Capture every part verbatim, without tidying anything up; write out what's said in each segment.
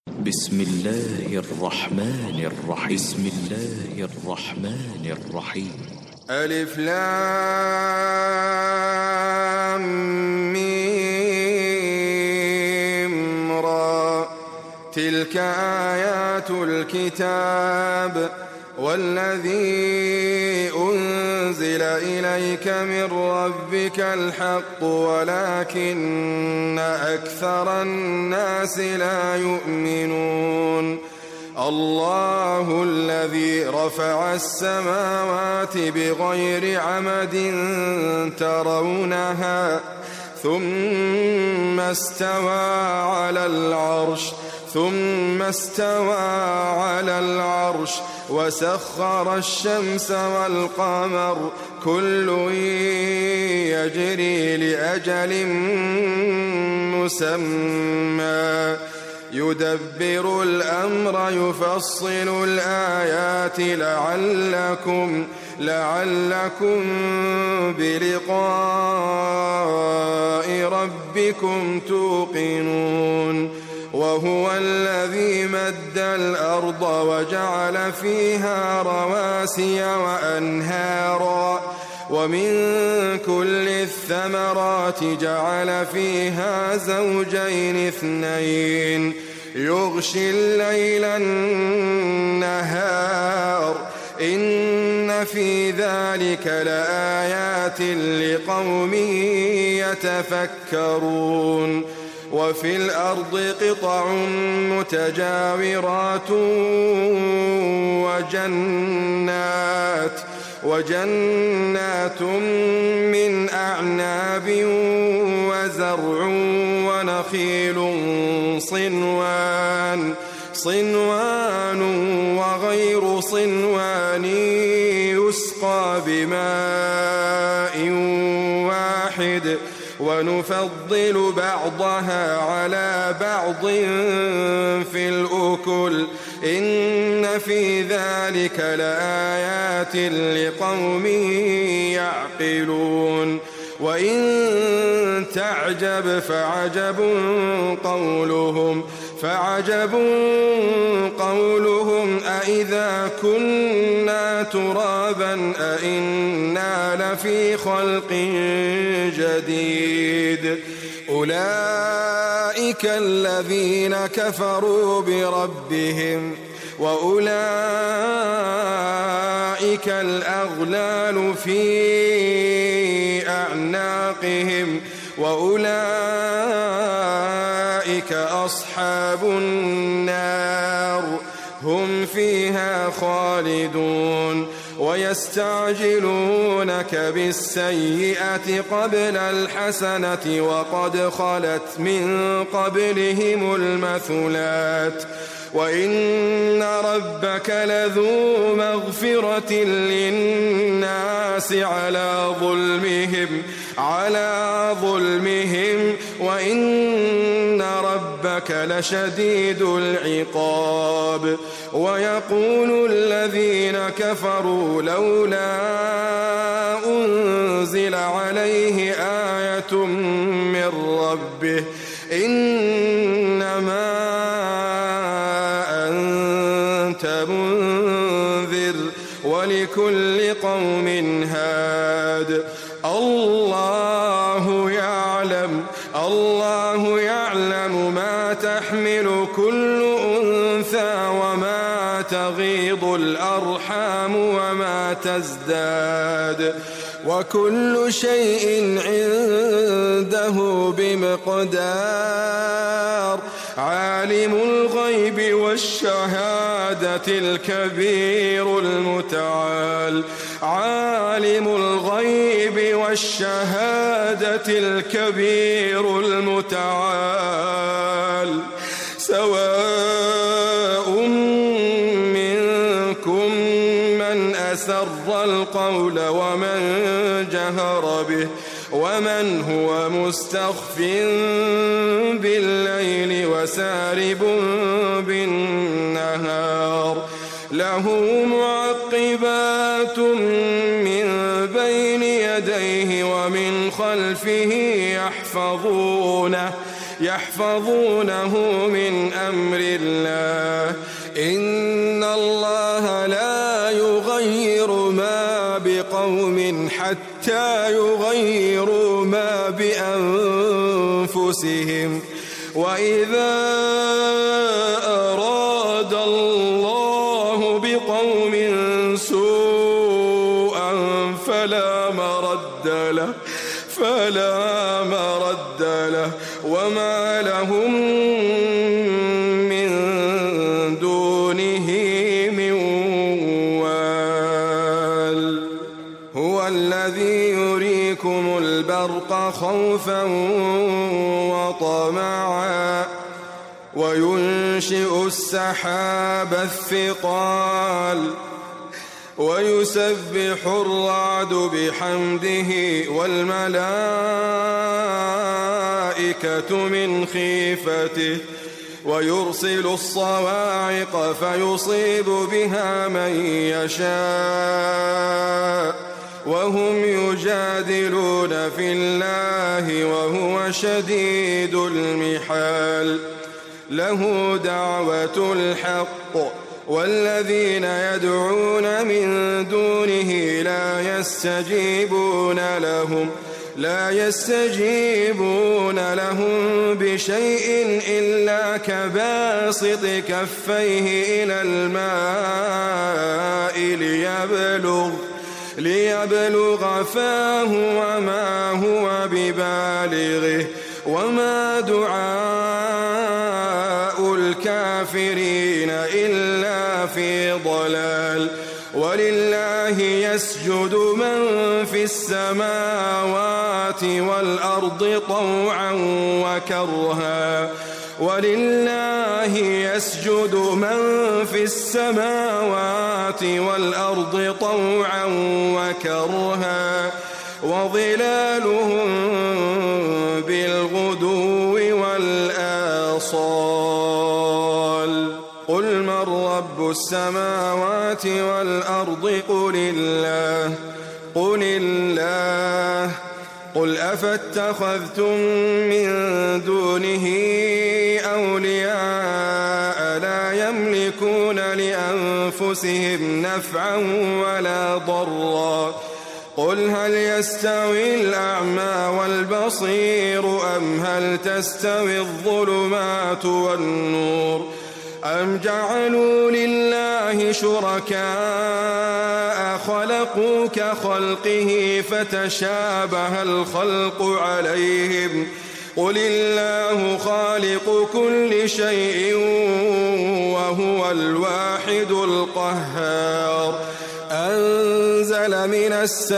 بسم الله الرحمن الرحيم بسم الله الرحمن الرحيم ألف لام ميم را تلك آيات الكتاب والذي أنزل إليك من ربك الحق ولكن أكثر الناس لا يؤمنون الله الذي رفع السماوات بغير عمد ترونها ثم استوى على العرش ثم استوى على العرش وسخر الشمس والقمر كل يجري لأجل مسمى يدبر الأمر يفصل الآيات لعلكم لعلكم بلقاء ربكم توقنون وهو الذي مد الأرض وجعل فيها رواسي وأنهارا ومن كل الثمرات جعل فيها زوجين اثنين يغشي الليل النهار إن في ذلك لآيات لقوم يتفكرون وفي الأرض قطع متجاورات وجنات وجنات من أعناب وزرع ونخيل صنوان صنوان وغير صنوان يسقى بماء واحد ونفضل بعضها على بعض في الأكل إن في ذلك لآيات لقوم يعقلون وإن تعجب فعجب قولهم فعجب قولهم أإذا كنا ترابا أإنا لفي خلق جديد أولئك الذين كفروا بربهم وأولئك الأغلال في أعناقهم وأولئك أصحاب النار هم فيها خالدون ويستعجلونك بالسيئة قبل الحسنة وقد خلت من قبلهم المثلات وإن ربك لذو مغفرة للناس على ظلمهم على ظلمهم وإن ربك لشديد العقاب ويقول الذين كفروا لولا أنزل عليه آية من ربه إنما أنت منذر ولكل قوم هاد الله يعلم الله يعلم ما تحمل كل أنثى وما تغيض الأرحام وما تزداد وكل شيء عنده بمقدار عالم الغيب والشهادة الكبير المتعال عالم الغيب والشهادة الكبير المتعال سواء منكم من أسر القول ومن جهر به ومن هو مستخف بالليل وسارب بالنهار له معقبات من بين يديه ومن خلفه يحفظونه يحفظونه من أمر الله إن الله لا يغير ما بقوم حتى يغيروا ما بأنفسهم وإذا أراد الله بقوم سوءا فلا مرد له فلا مرد له وما لهم من دونه من وال هو الذي يريكم البرق خوفا وطمعا وينشئ السحاب الثقال ويسبح الرعد بحمده والملائكة من خيفته ويرسل الصواعق فيصيب بها من يشاء وهم يجادلون في الله وهو شديد المحال له دعوة الحق والذين يدعون من دونه لا يستجيبون لهم لا يستجيبون لهم بشيء إلا كباسط كفيه إلى الماء ليبلغ ليبلغ فاه وما هو ببالغه وما دعاء الكافرين إلا في ضلال ولله يسجد من في السماوات والأرض طوعا وكرها ولله يسجد من في السماوات والأرض طوعا وكرها وظلالهم بالغدو والآصال قل من رب السماوات والأرض قل الله قل الله قل أفاتخذتم من دونه أولياء لا يملكون لأنفسهم نفعا ولا ضرا قل هل يستوي الأعمى والبصير أم هل تستوي الظلمات والنور أم جعلوا لله شركاء خلقوا كخلقه فتشابه الخلق عليهم قل الله خالق كل شيء وهو الواحد القهار أنزل من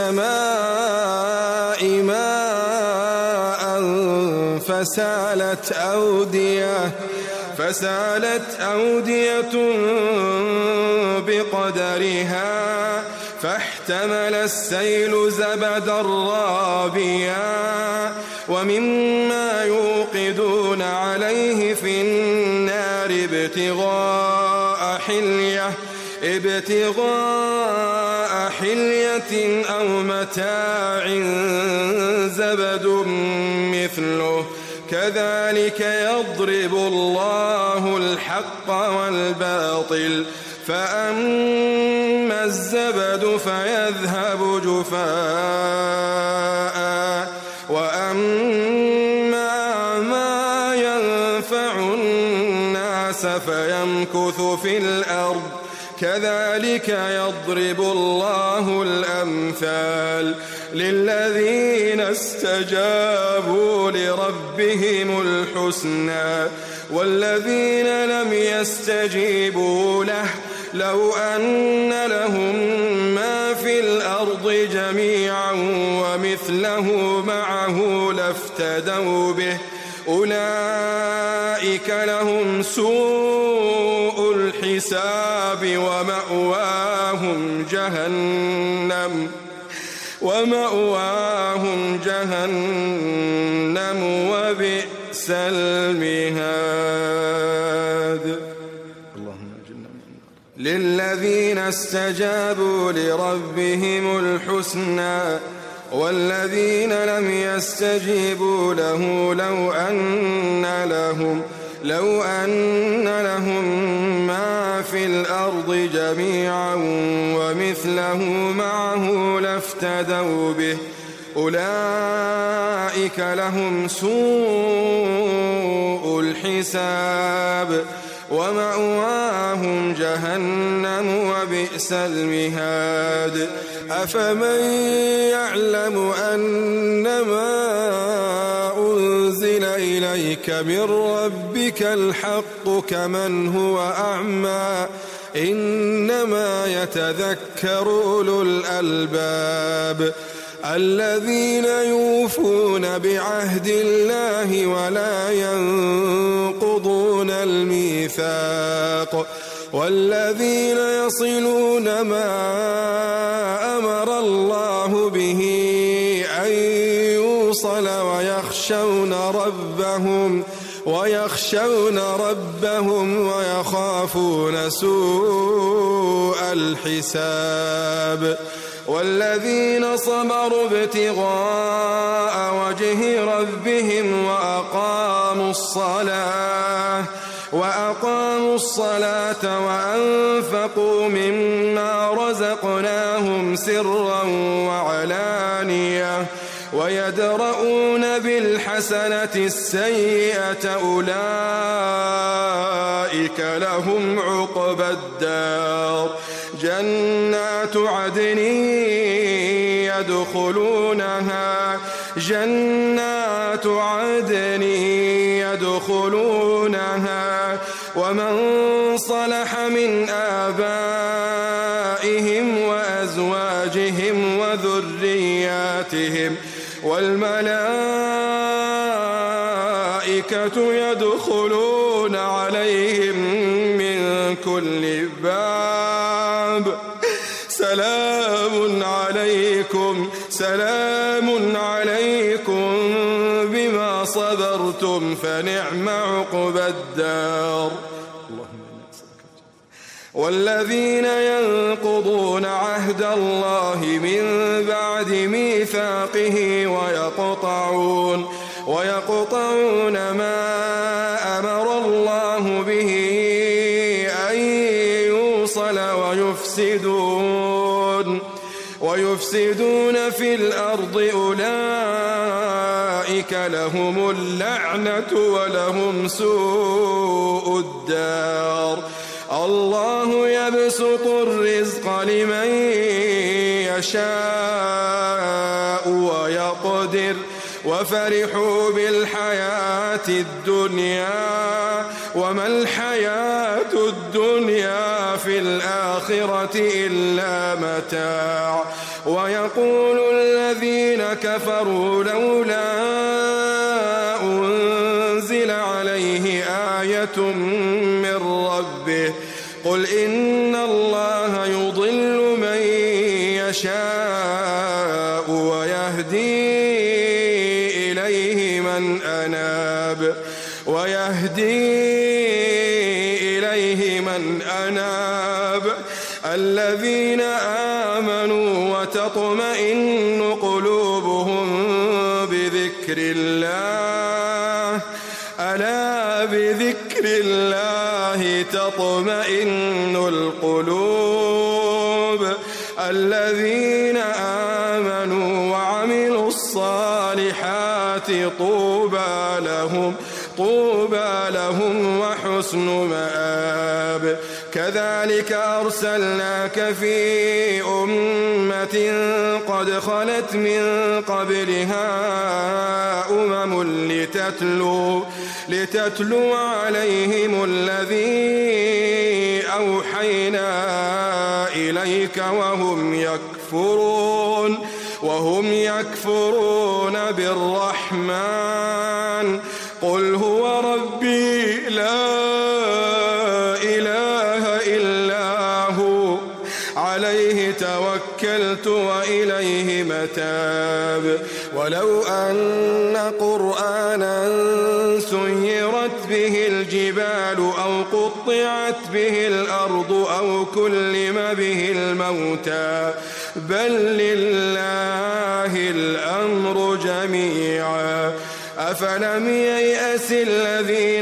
السماء ماء فسالت أودية فسالت أودية بقدرها فاحتمل السيل زبدا رابيا ومما يوقدون عليه في النار ابتغاء حلية ابتغاء حلية أو متاع زبد مثله كذلك يضرب الله الحق والباطل فأما الزبد فيذهب جفاء وأما ما ينفع الناس فيمكث في الأرض كذلك يضرب الله الأمثال للذين استجابوا لربهم الحسنى والذين لم يستجيبوا له لو أن لهم ما في الأرض جميعا ومثله معه لافتدوا به أولئك لهم سوء الحساب ومأواهم جهنم ومأواهم جهنم وبئس المهاد. اللهم اجعلنا من النار. للذين استجابوا لربهم الحسنى والذين لم يستجيبوا له لو أن لهم لو أن لهم ما في الأرض جميعا ومثله معه لافتدوا به أولئك لهم سوء الحساب ومأواهم جهنم وبئس المهاد أفمن يعلم أنما أنزل إليك من ربك الحق كمن هو أعمى إنما يتذكر أولو الألباب الذين يوفون بعهد الله ولا ينقضون الميثاق والذين يصلون ما أمر الله به أن يوصل ويخشون ربهم ويخشون ربهم ويخافون سوء الحساب والذين صبروا ابتغاء وجه ربهم وأقاموا الصلاة وأقاموا الصلاة وأنفقوا مما رزقناهم سرا وعلانية ويدرؤون بالحسنة السيئة أولئك لهم عقبى الدار جنات عدن يدخلونها جنات عدن يدخلونها ومن صلح من آبائهم وأزواجهم وذرياتهم والملائكة يدخلون عليهم من كل باب سلام عليكم سلام عليكم بما صبرتم فنعم عقبى الدار والذين ينقضون عهد الله من بعد ميثاقه ويقطعون ويقطعون ما أمر الله به أن يوصل ويفسدون ويفسدون في الأرض أولئك لهم اللعنة ولهم سوء الدار الله يبسط الرزق لمن يشاء ويقدر وفرحوا بالحياة الدنيا وما الحياة الدنيا في الآخرة إلا متاع ويقول الذين كفروا لولا أنزل عليه آية من ربه قل إن الله يضل من يشاء ويهدي إليه من أناب ويهدي إليه من أناب الذين آمنوا وتطمئن قلوبهم بذكر الله ألا بذكر الله تطمئن القلوب الذين آمنوا وعملوا الصالحات طوبى لهم طوبى لهم وحسن مآب كذلك أرسلناك في أمة قد خلت من قبلها أمم لتتلو لتتلو عليهم الذي أوحينا إليك وهم يكفرون وهم يكفرون بالرحمن قل هو ربي لا إله إلا هو عليه توكلت وإليه متاب ولو أن قرآنا سيرت به الجبال أو قطعت قطعت به الأرض أو كلم به الموتى بل لله الأمر جميعا أفلم ييأس الذين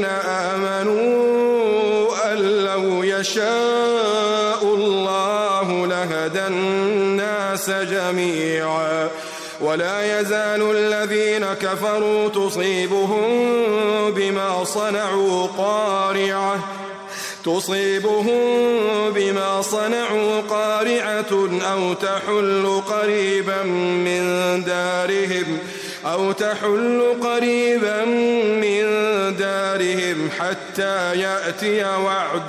آمنوا أن لو يشاء الله لهدى الناس جميعا ولا يزال الذين كفروا تصيبهم بما صنعوا قارعة تصيبهم بما صنعوا قارعة أو تحل قريبا من دارهم أو تحل قريبا من دارهم حتى يأتي وعد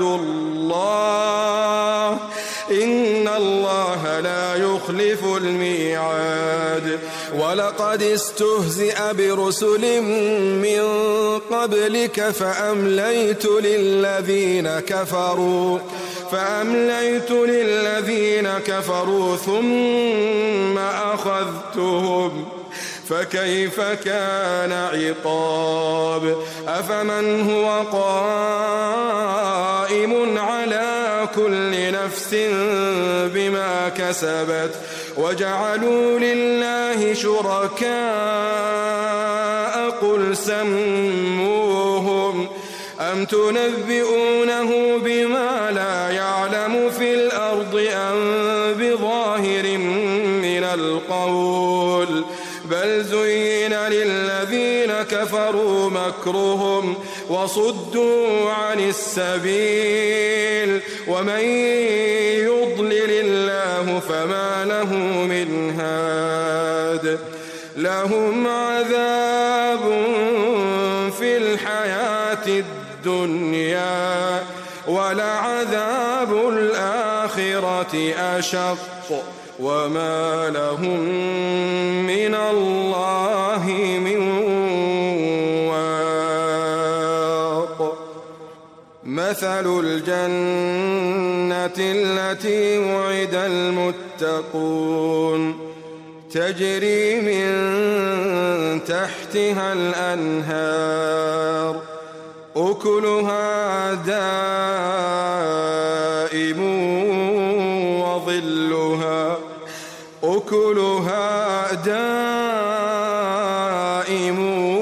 الله إن الله لا يخلف الميعاد ولقد استهزئ برسل من قبلك فأمليت للذين كفروا فأمليت للذين كفروا ثم أخذتهم فكيف كان عقاب أفمن هو قائم على كل نفس بما كسبت وجعلوا لله شركاء قل سموهم أم تنبئونه بما لا يعلم في الأرض أم بظاهر من القول بل زين للذين كفروا مكرهم وصدوا عن السبيل ومن يضلل الله فما له من هاد لهم عذاب في الحياة الدنيا ولعذاب الآخرة أشق وما لهم من الله من واق مثل الجنة التي وعد المتقون تجري من تحتها الأنهار أكلها دائم وظلها أكلها دائم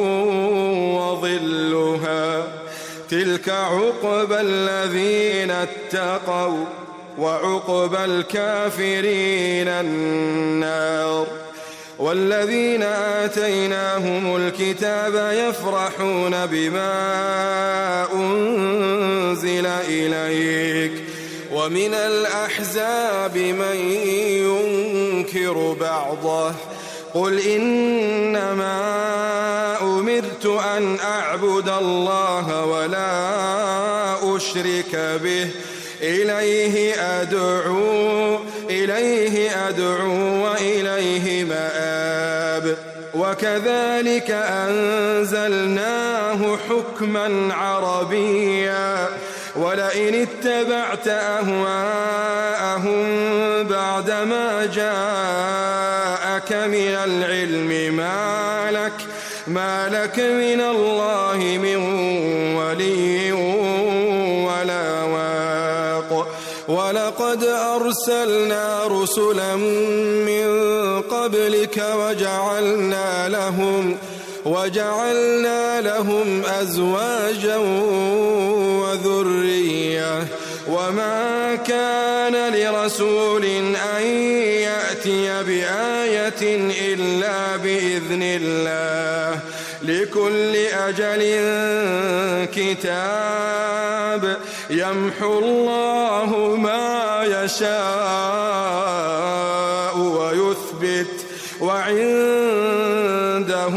وظلها تلك عقبى الذين اتقوا وعقبى الكافرين النار والذين آتيناهم الكتاب يفرحون بما أنزل إليك ومن الأحزاب من ينكر بعضه قل إنما أمرت أن أعبد الله ولا أشرك به إليه أدعو إليه أدعو وإليه مآب وكذلك أنزلناه حكما عربيا ولئن اتبعت أهواءهم بعدما جاءك من العلم ما لك ما لك من الله من ولي ولا واق ولقد أرسلنا رسلا من قبلك وجعلنا لهم وجعلنا لهم أزواجا وذرية وما كان لرسول أن يأتي بآية إلا بإذن الله لكل أجل كتاب يمحو الله ما يشاء ويثبت وعنده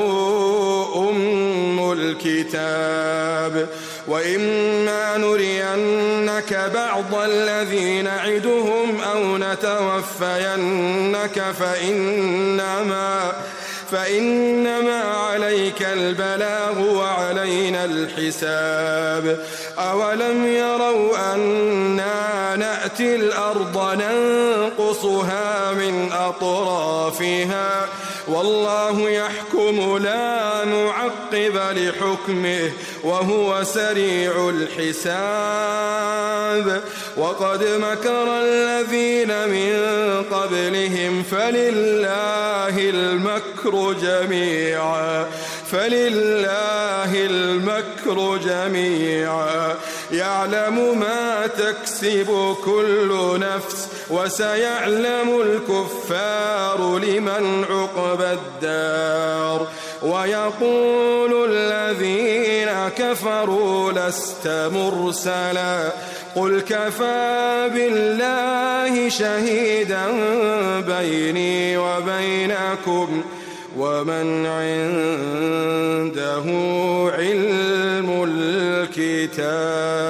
أم الكتاب وإما نرينك بعض الذي نعدهم أو نتوفينك فإنما فإنما عليك البلاغ وعلينا الحساب أولم يروا أنا نأتي الأرض ننقصها من أطرافها والله يحكم لا معقب لحكمه وهو سريع الحساب. وقد مكر الذين من قبلهم فلله المكر جميعا فلله المكر جميعا يعلم ما تكسب كل نفس وسيعلم الكفار لمن عقبى الدار. ويقول الذين كفروا لست مرسلا قل كفى بالله شهيدا بيني وبينكم ومن عنده علم الكتاب.